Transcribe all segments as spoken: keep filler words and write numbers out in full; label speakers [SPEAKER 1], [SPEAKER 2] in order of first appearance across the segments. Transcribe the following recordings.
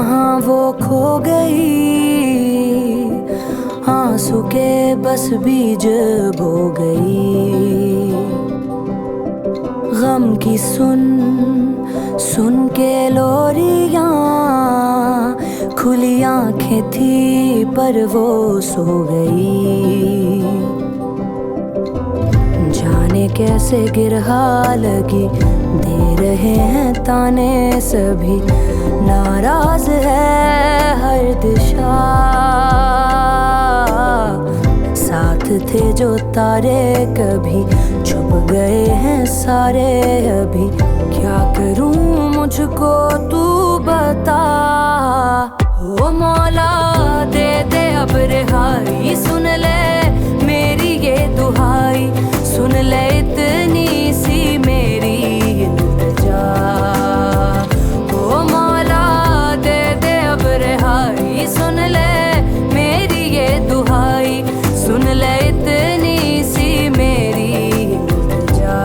[SPEAKER 1] कहाँ वो खो गई, आंसू के बस बीज बो गई। गम की सुन सुन के लोरियां, खुली आंखें थी पर वो सो गई। जाने कैसे गिरहा लगी, दे रहे हैं ताने सभी, नाराज है हर दिशा। साथ थे जो तारे कभी, छुप गए हैं सारे अभी। क्या करूं मुझको तू बता, ओ मौला दे दे अब रिहाई। सुन ले मेरी ये दुहाई, सुन ले इतनी सी मेरी इल्तिजा। ओ मौला दे दे अब रिहाई, सुन ले मेरी ये दुहाई, सुन ले इतनी सी मेरी इल्तिजा।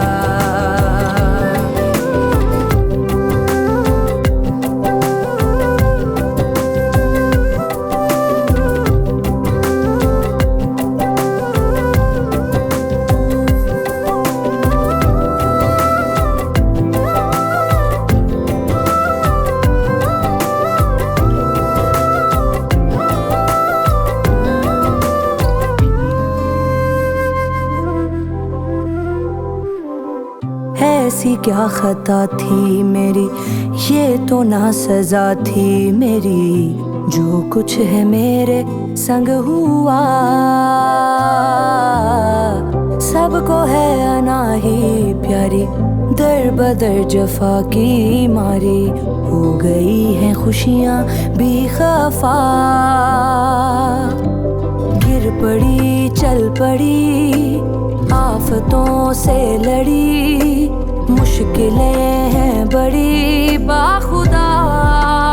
[SPEAKER 1] ऐसी क्या खता थी मेरी, ये तो ना सजा थी मेरी। जो कुछ है मेरे संग हुआ, सबको है अनाही प्यारी। दर बदर जफा की मारी, हो गई हैं खुशियाँ भी खफा। गिर पड़ी चल पड़ी, आफतों से लड़ी, मुश्किलें हैं बड़ी बाखुदा।